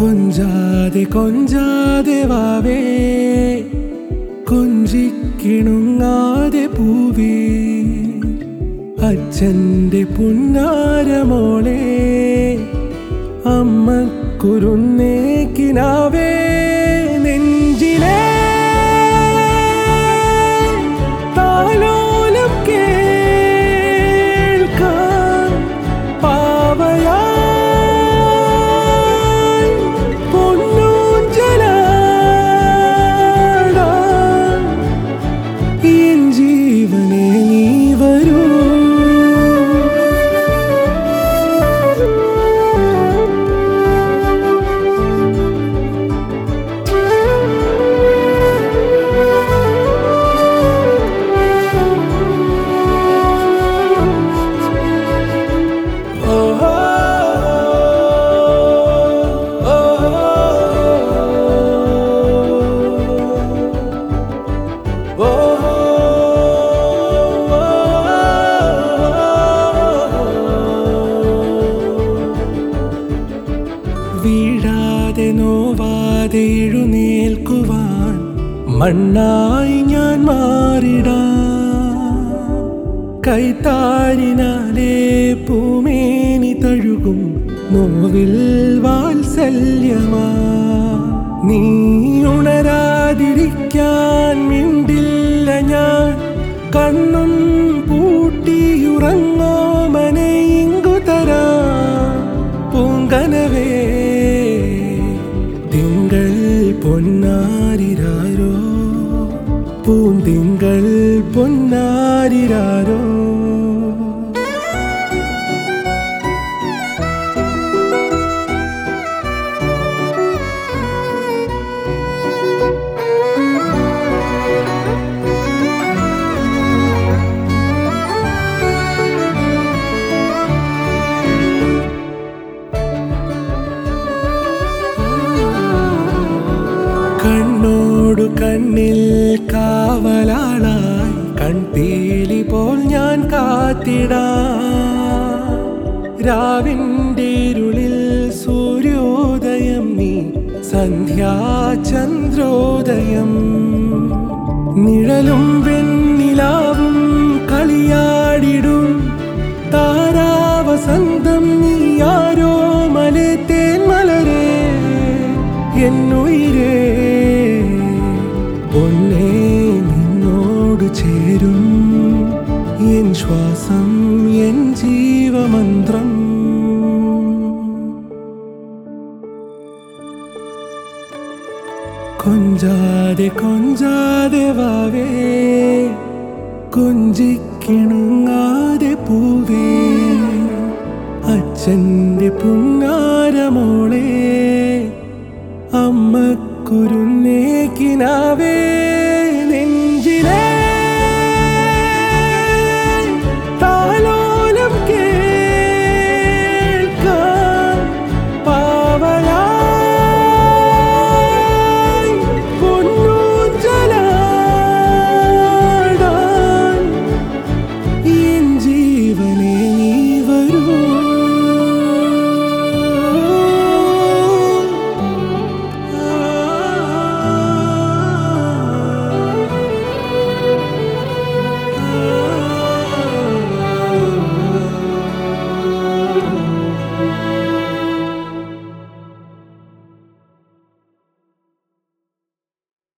കൊഞ്ചാതെ കൊഞ്ചാതെ വാവേ കൊഞ്ചിക്കിണുങ്ങാതെ പൂവേ അച്ഛൻ്റെ പുന്നാരമോളെ അമ്മ കുരുന്നേക്കിനാവേ നെഞ്ചിലേ താലോലം കേൾക്കാൻ പാവയായി പൊന്നൂഞ്ചലാടാൻ എൻ ജീവനെ നീ വരൂ. വീഴാതെ നോവാതെ എഴുന്നേൽക്കുവാൻ മണ്ണായി ഞാൻ മാറിടാം. കൈത്താരിനാലേ പൂമേനി തഴുകും നോവിൽ വാത്സല്യമാ. നീ ഉണരാതിരിക്കാൻ മിണ്ടില്ല ഞാൻ, കണ്ണും പൂട്ടിയുറങ്ങോ മനയിങ്കു തരാം പൂങ്കനവേ. തിങ്കൾ പൊന്നാരിരാരോ പൂന്തിങ്കൾ പൊന്നാരിരാരോ. കണ്ണോടു കണ്ണിൽ കാവലാളായി കൺപീലി പോൽ ഞാൻ കാത്തിടാം. രാവിൻ്റെ ഇരുളിൽ സൂര്യോദയം നീ സന്ധ്യാചന്ദ്രോദയം. നിഴലും വെണ്ണിലാവും കളിയാടിടും താരാവസന്തം നീയാരോ മലേ തേന്മലരേ എന്നുയിരേ. പൊന്നേ നിന്നോട് ചേരും എൻ ശ്വാസം എൻ ജീവമന്ത്രം. കൊഞ്ചാതെ കൊഞ്ചാതെ വാവേ കൊഞ്ചിക്കിണുങ്ങാതെ പൂവേ അച്ഛൻ്റെ പുണ്യ